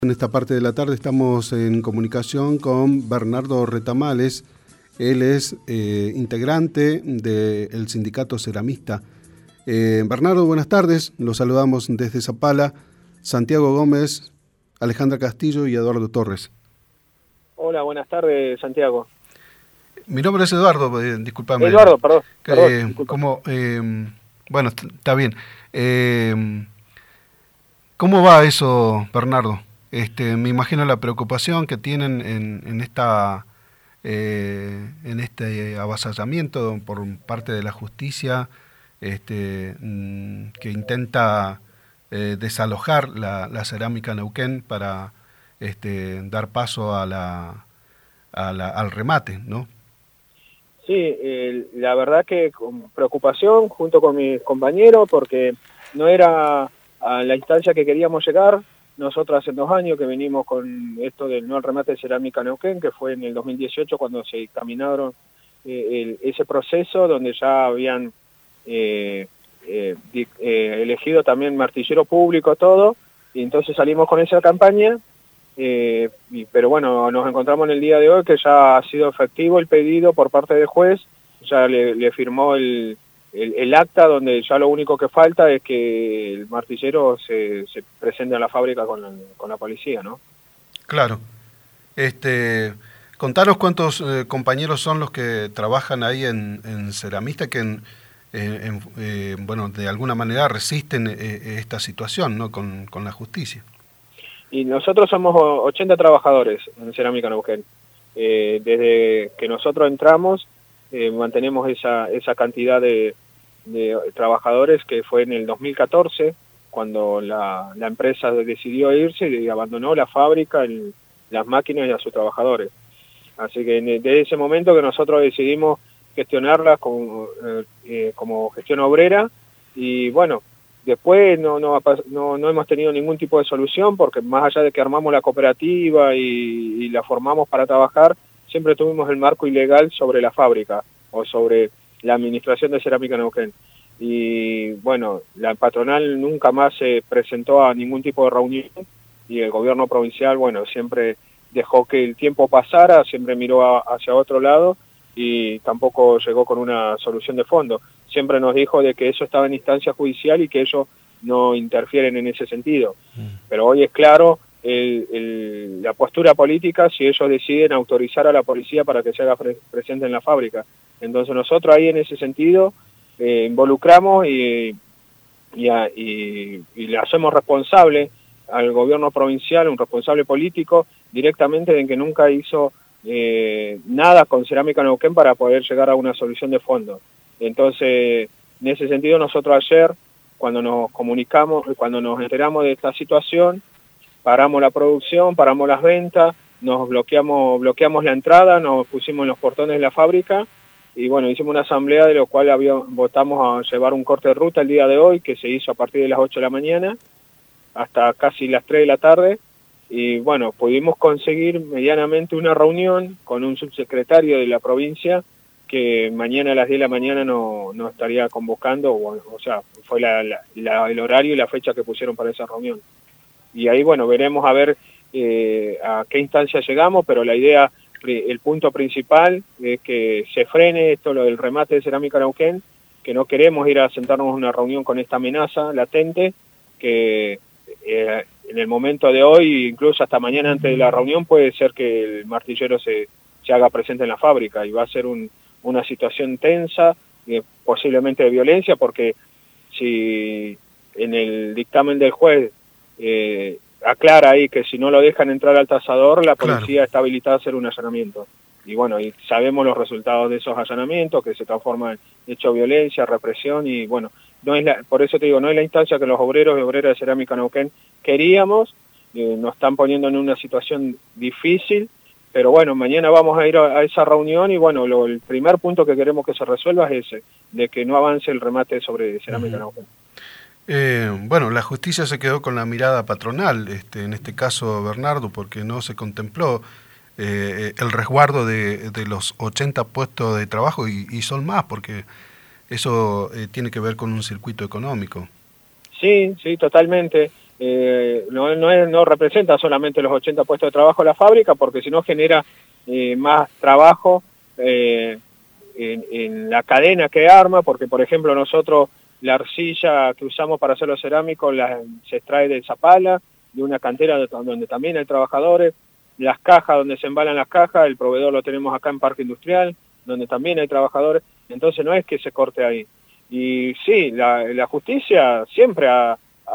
En esta parte de la tarde estamos en comunicación con Bernardo Retamales. Él es integrante del sindicato ceramista. Bernardo, buenas tardes. Los saludamos desde Zapala, Santiago Gómez, Alejandra Castillo y Eduardo Torres. Hola, buenas tardes, Santiago. Mi nombre es Eduardo, discúlpame. Eduardo, perdón. Bueno, está bien. ¿Cómo va eso, Bernardo? Me imagino la preocupación que tienen en este avasallamiento por parte de la justicia, que intenta desalojar la cerámica Neuquén para dar paso al remate, ¿no? Sí, la verdad que con preocupación junto con mis compañeros, porque no era a la instancia que queríamos llegar. Nosotros hace 2 años que venimos con esto del no al remate de cerámica Neuquén, que fue en el 2018 cuando se caminaron ese proceso donde ya habían elegido también martillero público, todo, y entonces salimos con esa campaña, pero bueno, nos encontramos en el día de hoy que ya ha sido efectivo el pedido por parte del juez, ya le firmó el acta donde ya lo único que falta es que el martillero se presente a la fábrica con la policía, ¿no? Claro. Contanos cuántos compañeros son los que trabajan ahí en Ceramista que bueno, de alguna manera resisten esta situación, ¿no? con la justicia. Y nosotros somos 80 trabajadores en Cerámica Neuquén. Desde que nosotros entramos, mantenemos esa cantidad de trabajadores, que fue en el 2014 cuando la empresa decidió irse y abandonó la fábrica, las máquinas y a sus trabajadores. Así que desde ese momento que nosotros decidimos gestionarla como gestión obrera, y bueno, después no hemos tenido ningún tipo de solución, porque más allá de que armamos la cooperativa y la formamos para trabajar, siempre tuvimos el marco ilegal sobre la fábrica o sobre la administración de Cerámica Neuquén. Y bueno, la patronal nunca más se presentó a ningún tipo de reunión, y el gobierno provincial, bueno, siempre dejó que el tiempo pasara, siempre miró hacia otro lado y tampoco llegó con una solución de fondo. Siempre nos dijo de que eso estaba en instancia judicial y que ellos no interfieren en ese sentido. Pero hoy es claro la postura política si ellos deciden autorizar a la policía para que se haga presente en la fábrica. Entonces nosotros ahí en ese sentido involucramos y le hacemos responsable al gobierno provincial, un responsable político, directamente de que nunca hizo nada con Cerámica Neuquén para poder llegar a una solución de fondo. Entonces, en ese sentido, nosotros ayer, cuando nos comunicamos, cuando nos enteramos de esta situación, paramos la producción, paramos las ventas, nos bloqueamos la entrada, nos pusimos en los portones de la fábrica y bueno, hicimos una asamblea de lo cual votamos a llevar un corte de ruta el día de hoy, que se hizo a partir de las 8 de la mañana hasta casi las 3 de la tarde. Y bueno, pudimos conseguir medianamente una reunión con un subsecretario de la provincia que mañana a las 10 de la mañana no estaría convocando, o sea, fue el horario y la fecha que pusieron para esa reunión. Y ahí, bueno, veremos a ver a qué instancia llegamos, pero la idea, el punto principal es que se frene esto, lo del remate de Cerámica Neuquén, que no queremos ir a sentarnos en una reunión con esta amenaza latente, que en el momento de hoy, incluso hasta mañana antes de la reunión, puede ser que el martillero se haga presente en la fábrica y va a ser una situación tensa, posiblemente de violencia, porque si en el dictamen del juez aclara ahí que si no lo dejan entrar al tasador, la policía está habilitada a hacer un allanamiento. Y bueno, y sabemos los resultados de esos allanamientos, que se transforman en hecho de violencia, represión, y bueno, por eso te digo, no es la instancia que los obreros y obreras de Cerámica Neuquén queríamos. Nos están poniendo en una situación difícil, pero bueno, mañana vamos a ir a esa reunión y bueno, el primer punto que queremos que se resuelva es ese, de que no avance el remate sobre Cerámica Neuquén. Bueno, la justicia se quedó con la mirada patronal, en este caso, Bernardo, porque no se contempló el resguardo de los 80 puestos de trabajo y son más, porque eso tiene que ver con un circuito económico. Sí, totalmente. no representa solamente los 80 puestos de trabajo en la fábrica, porque si no genera más trabajo en la cadena que arma, porque por ejemplo nosotros la arcilla que usamos para hacer los cerámicos se extrae de Zapala, de una cantera donde también hay trabajadores, las cajas donde se embalan las cajas, el proveedor lo tenemos acá en Parque Industrial, donde también hay trabajadores, entonces no es que se corte ahí. Y sí, la justicia siempre ha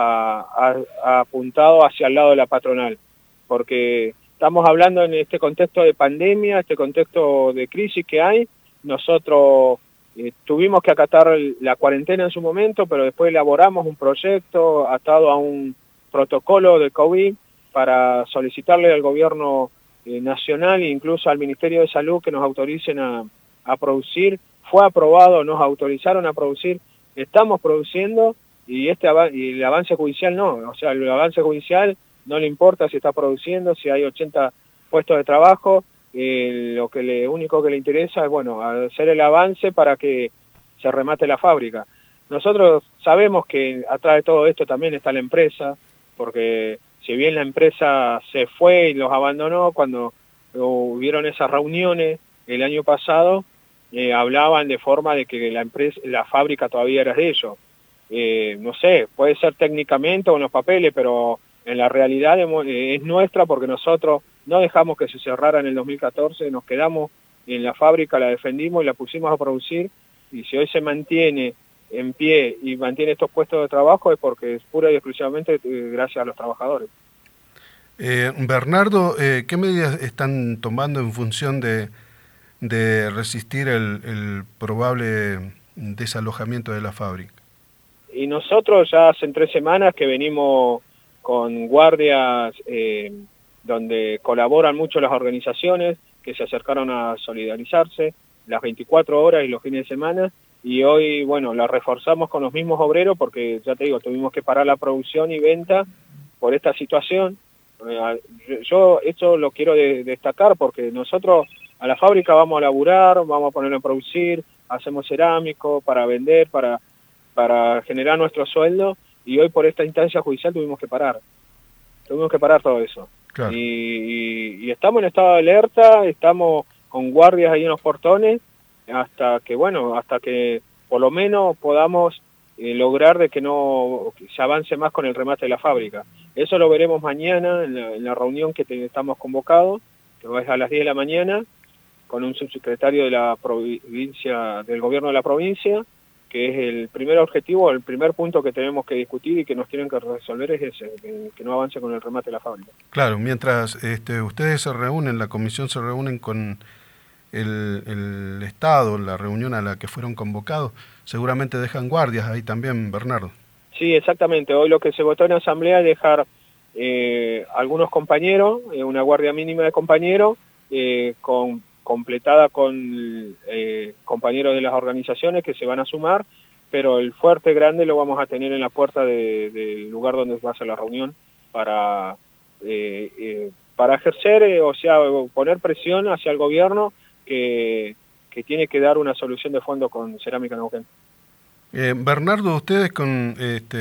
apuntado hacia el lado de la patronal, porque estamos hablando en este contexto de pandemia, este contexto de crisis que hay. Nosotros tuvimos que acatar la cuarentena en su momento, pero después elaboramos un proyecto atado a un protocolo de COVID para solicitarle al gobierno nacional e incluso al Ministerio de Salud que nos autoricen a producir. Fue aprobado, nos autorizaron a producir, estamos produciendo y el avance judicial no. O sea, el avance judicial no le importa si está produciendo, si hay 80 puestos de trabajo. Lo único que le interesa es, bueno, hacer el avance para que se remate la fábrica. Nosotros sabemos que atrás de todo esto también está la empresa, porque si bien la empresa se fue y los abandonó, cuando hubieron esas reuniones el año pasado, hablaban de forma de que la fábrica todavía era de ellos. No sé, puede ser técnicamente o en los papeles, pero en la realidad es nuestra, porque nosotros no dejamos que se cerrara en el 2014, nos quedamos en la fábrica, la defendimos y la pusimos a producir, y si hoy se mantiene en pie y mantiene estos puestos de trabajo es porque es pura y exclusivamente gracias a los trabajadores. Bernardo, ¿qué medidas están tomando en función de resistir el probable desalojamiento de la fábrica? Y nosotros ya hace 3 semanas que venimos con guardias donde colaboran mucho las organizaciones que se acercaron a solidarizarse las 24 horas y los fines de semana, y hoy, bueno, la reforzamos con los mismos obreros porque, ya te digo, tuvimos que parar la producción y venta por esta situación. Yo esto lo quiero destacar porque nosotros a la fábrica vamos a laburar, vamos a ponerlo a producir, hacemos cerámico para vender, para generar nuestro sueldo, y hoy por esta instancia judicial tuvimos que parar todo eso. Claro. Y estamos en estado de alerta, estamos con guardias ahí en los portones, hasta que por lo menos podamos lograr de que se avance más con el remate de la fábrica. Eso lo veremos mañana en la reunión que estamos convocados, que es a las 10 de la mañana, con un subsecretario de la provincia, del gobierno de la provincia, que es el primer objetivo, el primer punto que tenemos que discutir y que nos tienen que resolver es ese, que no avance con el remate de la fábrica. Claro, mientras ustedes se reúnen, la comisión se reúnen con el Estado, la reunión a la que fueron convocados, seguramente dejan guardias ahí también, Bernardo. Sí, exactamente. Hoy lo que se votó en asamblea es dejar algunos compañeros, una guardia mínima de compañeros, completada con compañeros de las organizaciones que se van a sumar, pero el fuerte grande lo vamos a tener en la puerta del lugar donde va a ser la reunión para ejercer, o sea, poner presión hacia el gobierno que tiene que dar una solución de fondo con Cerámica Neuquén. Bernardo, ustedes con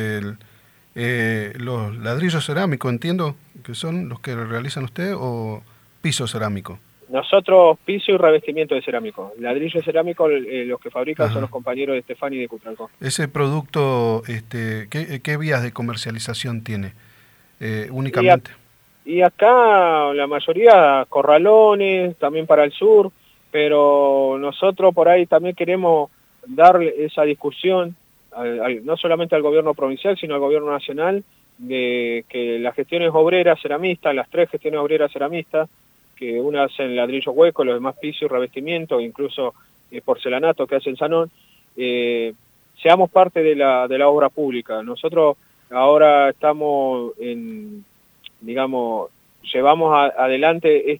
los ladrillos cerámicos, entiendo que son los que realizan ustedes, o piso cerámico. Nosotros piso y revestimiento de cerámico. Ladrillo cerámico, los que fabrican son los compañeros de Estefani y de Cutralcó. Ese producto, ¿qué vías de comercialización tiene únicamente? Y acá la mayoría corralones, también para el sur, pero nosotros por ahí también queremos darle esa discusión, no solamente al gobierno provincial, sino al gobierno nacional, de que las gestiones obreras ceramistas, las 3 gestiones obreras ceramistas, que una hacen ladrillo hueco, los demás piso y revestimiento, incluso porcelanato que hacen Sanón, seamos parte de la obra pública. Nosotros ahora estamos llevamos adelante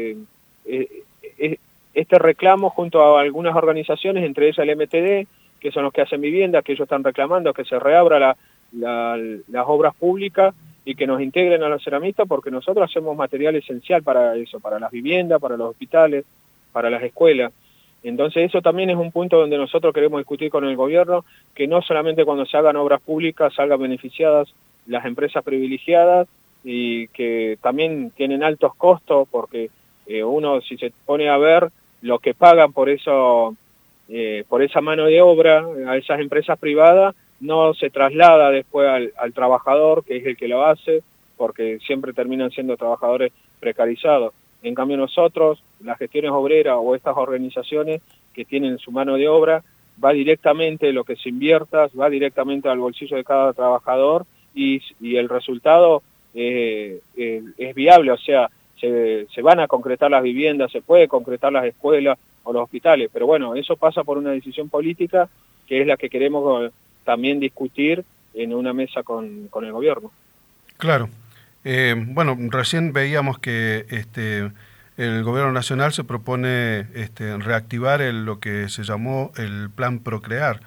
este reclamo junto a algunas organizaciones, entre ellas el MTD, que son los que hacen vivienda, que ellos están reclamando que se reabra las obras públicas y que nos integren a los ceramistas, porque nosotros hacemos material esencial para eso, para las viviendas, para los hospitales, para las escuelas. Entonces eso también es un punto donde nosotros queremos discutir con el gobierno, que no solamente cuando se hagan obras públicas salgan beneficiadas las empresas privilegiadas y que también tienen altos costos, porque uno, si se pone a ver lo que pagan por eso, por esa mano de obra a esas empresas privadas, no se traslada después al trabajador, que es el que lo hace, porque siempre terminan siendo trabajadores precarizados. En cambio nosotros, las gestiones obreras o estas organizaciones que tienen su mano de obra, va directamente lo que se invierta, va directamente al bolsillo de cada trabajador y el resultado es viable, o sea, se van a concretar las viviendas, se puede concretar las escuelas o los hospitales, pero bueno, eso pasa por una decisión política que es la que queremos también discutir en una mesa con el gobierno. Claro. Bueno, recién veíamos que el gobierno nacional se propone reactivar lo que se llamó el Plan Procrear.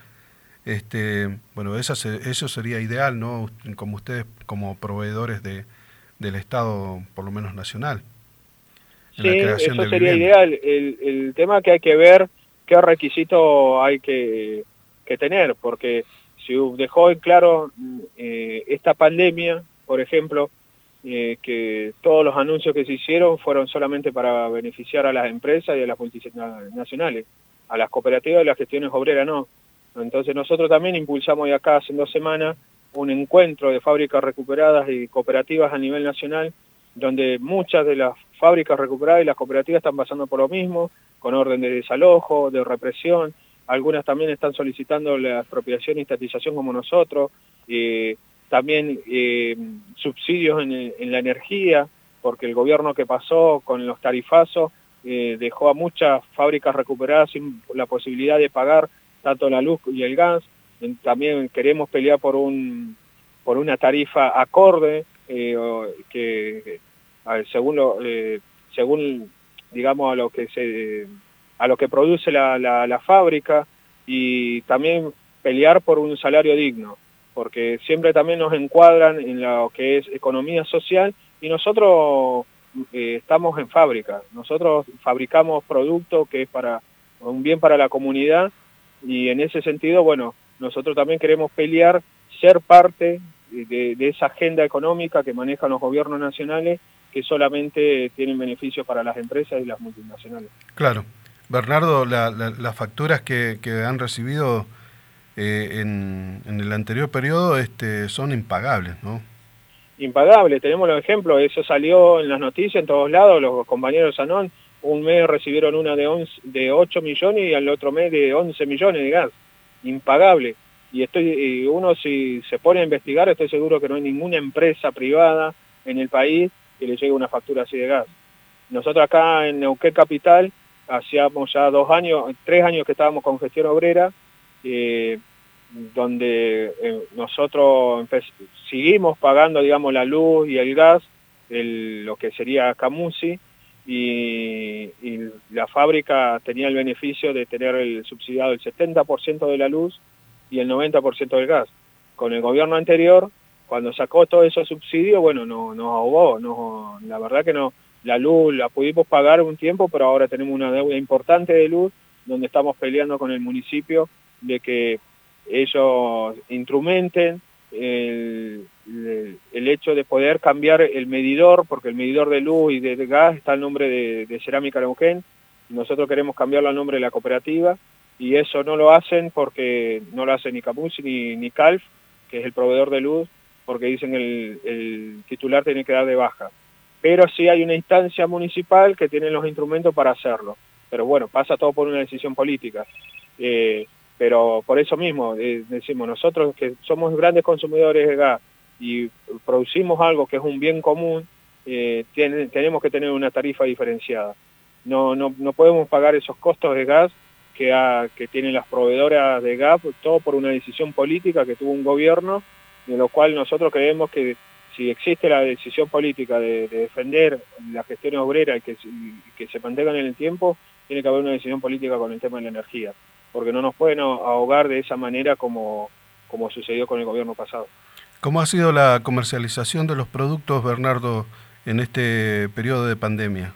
Bueno, eso sería ideal, ¿no? Como ustedes, como proveedores del Estado, por lo menos nacional. Sí, eso sería ideal. El tema que hay que ver qué requisitos hay que tener, porque si dejó en claro esta pandemia, por ejemplo, que todos los anuncios que se hicieron fueron solamente para beneficiar a las empresas y a las multinacionales, a las cooperativas y las gestiones obreras no. Entonces nosotros también impulsamos de acá hace 2 semanas un encuentro de fábricas recuperadas y cooperativas a nivel nacional, donde muchas de las fábricas recuperadas y las cooperativas están pasando por lo mismo, con orden de desalojo, de represión. Algunas también están solicitando la expropiación y estatización como nosotros, también subsidios en la energía, porque el gobierno que pasó con los tarifazos dejó a muchas fábricas recuperadas sin la posibilidad de pagar tanto la luz y el gas. También queremos pelear por una tarifa acorde, que según digamos a lo que produce la fábrica, y también pelear por un salario digno, porque siempre también nos encuadran en lo que es economía social, y nosotros estamos en fábrica, nosotros fabricamos productos que es para un bien para la comunidad, y en ese sentido, bueno, nosotros también queremos pelear, ser parte de esa agenda económica que manejan los gobiernos nacionales, que solamente tienen beneficios para las empresas y las multinacionales. Claro. Bernardo, las facturas que han recibido en el anterior periodo son impagables, ¿no? Impagables, tenemos los ejemplos, eso salió en las noticias en todos lados, los compañeros de Sanón, un mes recibieron una de 8 millones y al otro mes de 11 millones de gas, impagable. Y uno si se pone a investigar, estoy seguro que no hay ninguna empresa privada en el país que le llegue una factura así de gas. Nosotros acá en Neuquén Capital, hacíamos ya 3 años que estábamos con gestión obrera, donde nosotros seguimos pagando, digamos, la luz y el gas, lo que sería Camusi, y la fábrica tenía el beneficio de tener el subsidiado el 70% de la luz y el 90% del gas. Con el gobierno anterior, cuando sacó todos esos subsidios, bueno, nos ahogó, la verdad que no, la luz la pudimos pagar un tiempo, pero ahora tenemos una deuda importante de luz, donde estamos peleando con el municipio de que ellos instrumenten el hecho de poder cambiar el medidor, porque el medidor de luz y de gas está al nombre de Cerámica Neuquén, y nosotros queremos cambiarlo al nombre de la cooperativa, y eso no lo hacen porque no lo hace ni Camusi ni Calf, que es el proveedor de luz, porque dicen el titular tiene que dar de baja. Pero sí hay una instancia municipal que tiene los instrumentos para hacerlo. Pero bueno, pasa todo por una decisión política. Pero por eso mismo, decimos, nosotros que somos grandes consumidores de gas y producimos algo que es un bien común, tenemos que tener una tarifa diferenciada. No podemos pagar esos costos de gas que tienen las proveedoras de gas, todo por una decisión política que tuvo un gobierno, de lo cual nosotros creemos que si existe la decisión política de defender la gestión obrera y que se mantengan en el tiempo, tiene que haber una decisión política con el tema de la energía, porque no nos pueden ahogar de esa manera como sucedió con el gobierno pasado. ¿Cómo ha sido la comercialización de los productos, Bernardo, en este periodo de pandemia?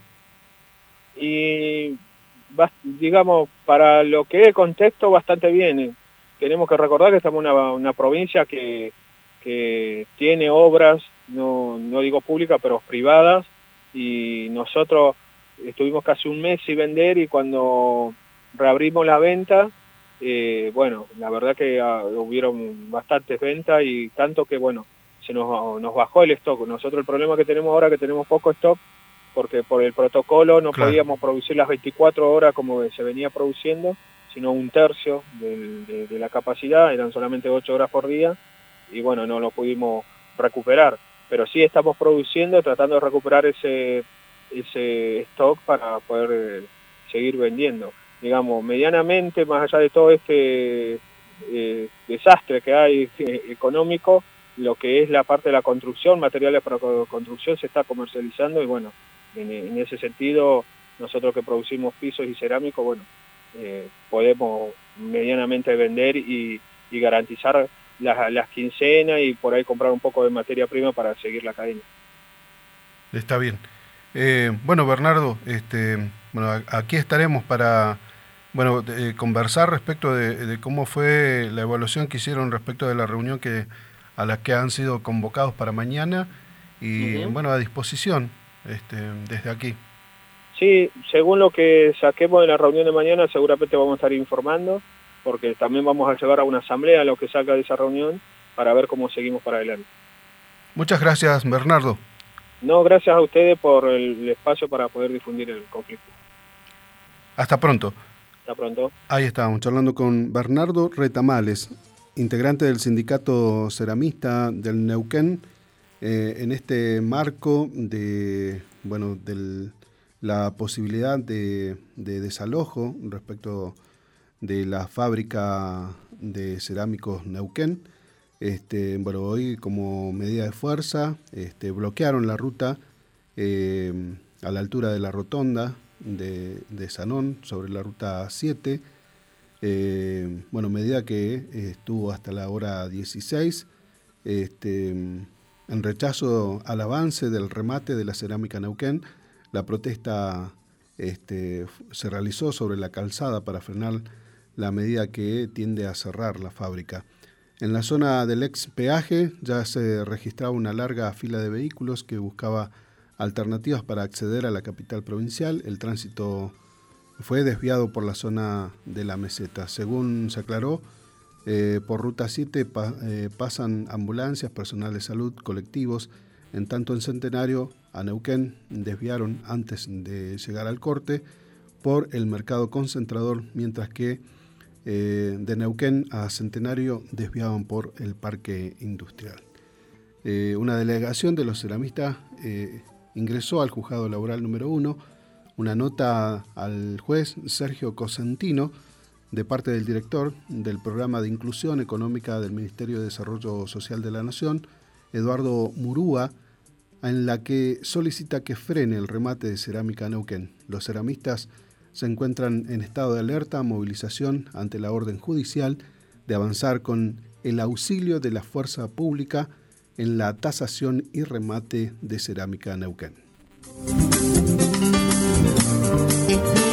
Y digamos, para lo que es el contexto, bastante bien. Tenemos que recordar que estamos en una provincia que que tiene obras, no digo públicas, pero privadas, y nosotros estuvimos casi un mes sin vender, y cuando reabrimos la venta, bueno, la verdad que hubieron bastantes ventas, y tanto que, bueno, se nos bajó el stock. Nosotros el problema que tenemos ahora es que tenemos poco stock, porque por el protocolo no podíamos producir las 24 horas como se venía produciendo, sino un tercio de la capacidad, eran solamente 8 horas por día, y bueno, no lo pudimos recuperar. Pero sí estamos produciendo, tratando de recuperar ese stock para poder seguir vendiendo. Digamos, medianamente, más allá de todo este desastre que hay económico, lo que es la parte de la construcción, materiales para construcción, se está comercializando, y bueno, en ese sentido, nosotros que producimos pisos y cerámicos, bueno, podemos medianamente vender y garantizar las quincenas, y por ahí comprar un poco de materia prima para seguir la cadena. Está bien. Bueno, Bernardo, bueno, aquí estaremos para conversar respecto de cómo fue la evaluación que hicieron respecto de la reunión a la que han sido convocados para mañana, y bueno, a disposición desde aquí. Sí, según lo que saquemos de la reunión de mañana, seguramente vamos a estar informando, porque también vamos a llevar a una asamblea lo que salga de esa reunión para ver cómo seguimos para adelante. Muchas gracias, Bernardo. No, gracias a ustedes por el espacio para poder difundir el conflicto. Hasta pronto. Hasta pronto. Ahí estábamos charlando con Bernardo Retamales, integrante del sindicato ceramista del Neuquén, en este marco de la posibilidad de desalojo respecto de la fábrica de cerámicos Neuquén. Hoy, como medida de fuerza, bloquearon la ruta a la altura de la rotonda de Sanón, sobre la ruta 7, medida que estuvo hasta la hora 16, en rechazo al avance del remate de la cerámica Neuquén. La protesta se realizó sobre la calzada para frenar la medida que tiende a cerrar la fábrica. En la zona del ex peaje ya se registraba una larga fila de vehículos que buscaba alternativas para acceder a la capital provincial. El tránsito fue desviado por la zona de la meseta. Según se aclaró, por ruta 7 pasan ambulancias, personal de salud, colectivos. En tanto, en Centenario a Neuquén desviaron antes de llegar al corte por el mercado concentrador, mientras que de Neuquén a Centenario desviaban por el parque industrial. Una delegación de los ceramistas ingresó al juzgado laboral número 1 una nota al juez Sergio Cosentino de parte del director del Programa de Inclusión Económica del Ministerio de Desarrollo Social de la Nación, Eduardo Murúa, en la que solicita que frene el remate de cerámica Neuquén. Los ceramistas se encuentran en estado de alerta, movilización ante la orden judicial de avanzar con el auxilio de la fuerza pública en la tasación y remate de cerámica Neuquén.